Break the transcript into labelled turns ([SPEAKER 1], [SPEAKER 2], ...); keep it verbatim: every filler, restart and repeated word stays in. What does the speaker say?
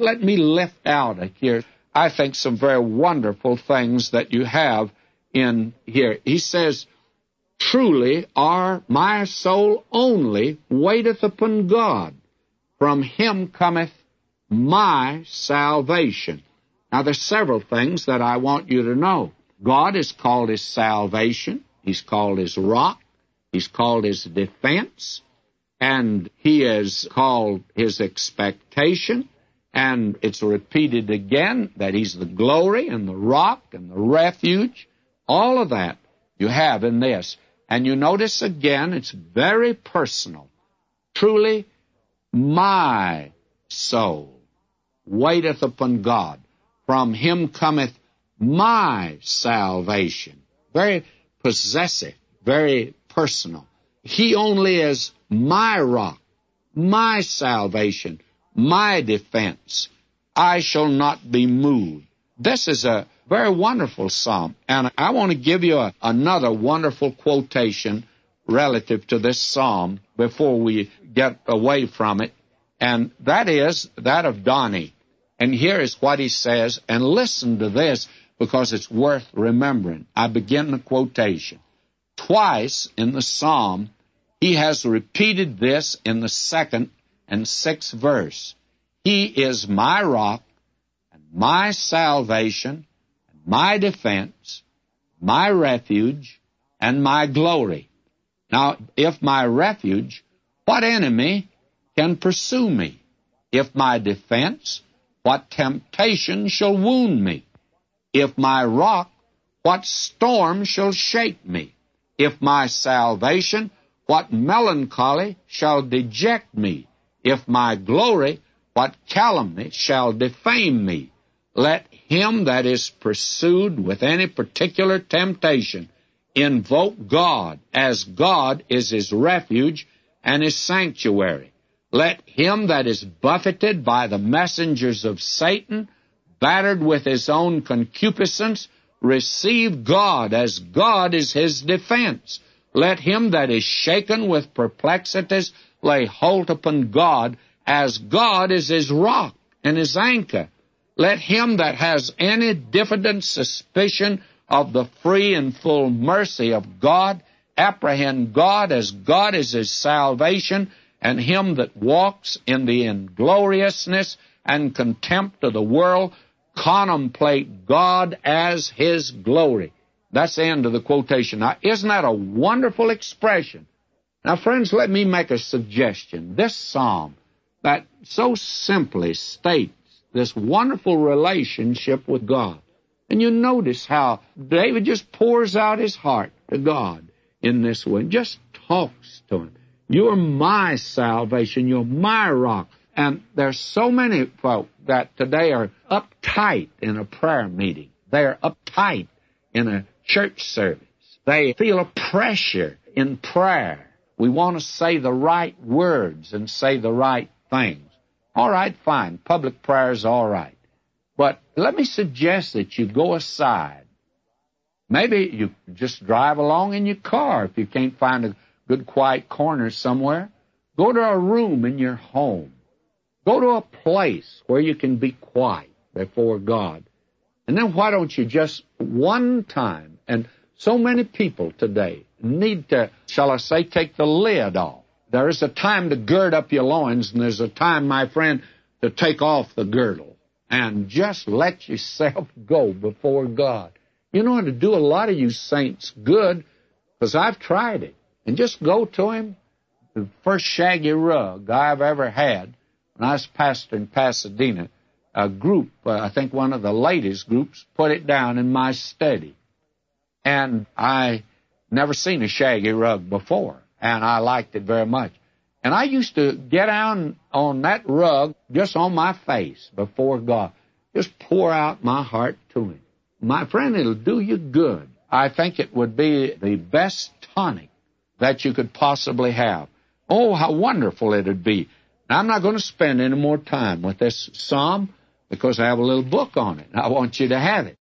[SPEAKER 1] let me lift out here, I think, some very wonderful things that you have in here. He says, truly, our my soul only waiteth upon God. From him cometh my salvation. Now, there's several things that I want you to know. God is called his salvation. He's called his rock. He's called his defense. And he is called his expectation. And it's repeated again that he's the glory and the rock and the refuge. All of that you have in this. And you notice again, it's very personal. Truly, my soul waiteth upon God. From him cometh my salvation. Very possessive, very personal. He only is my rock, my salvation, my defense. I shall not be moved. This is a very wonderful psalm, and I want to give you a, another wonderful quotation relative to this psalm before we get away from it, and that is that of Donnie. And here is what he says, and listen to this because it's worth remembering. I begin the quotation. Twice in the psalm, he has repeated this in the second and sixth verse. He is my rock, and my salvation, and my defense, my refuge, and my glory. Now, if my refuge, what enemy can pursue me? If my defense, what temptation shall wound me? If my rock, what storm shall shake me? If my salvation, what melancholy shall deject me? If my glory, what calumny shall defame me? Let him that is pursued with any particular temptation invoke God, as God is his refuge and his sanctuary. Let him that is buffeted by the messengers of Satan, battered with his own concupiscence, receive God, as God is his defense. Let him that is shaken with perplexities lay hold upon God, as God is his rock and his anchor. Let him that has any diffident suspicion of the free and full mercy of God apprehend God, as God is his salvation, and him that walks in the ingloriousness and contempt of the world contemplate God as his glory. That's the end of the quotation. Now, isn't that a wonderful expression? Now, friends, let me make a suggestion. This psalm that so simply states this wonderful relationship with God. And you notice how David just pours out his heart to God in this way, just talks to him. You're my salvation. You're my rock. And there's so many folk that today are uptight in a prayer meeting. They're uptight in a church service. They feel a pressure in prayer. We want to say the right words and say the right things. All right, fine. Public prayer is all right. But let me suggest that you go aside. Maybe you just drive along in your car if you can't find a good quiet corner somewhere. Go to a room in your home. Go to a place where you can be quiet before God. And then why don't you just one time, and so many people today need to, shall I say, take the lid off. There is a time to gird up your loins, and there's a time, my friend, to take off the girdle and just let yourself go before God. You know, to do a lot of you saints good, because I've tried it. And just go to him. The first shaggy rug I've ever had, when I was pastor in Pasadena, a group, uh, I think one of the ladies' groups, put it down in my study. And I never seen a shaggy rug before, and I liked it very much. And I used to get down on that rug just on my face before God, just pour out my heart to him. My friend, it'll do you good. I think it would be the best tonic that you could possibly have. Oh, how wonderful it would be. Now, I'm not going to spend any more time with this psalm because I have a little book on it. I want you to have it.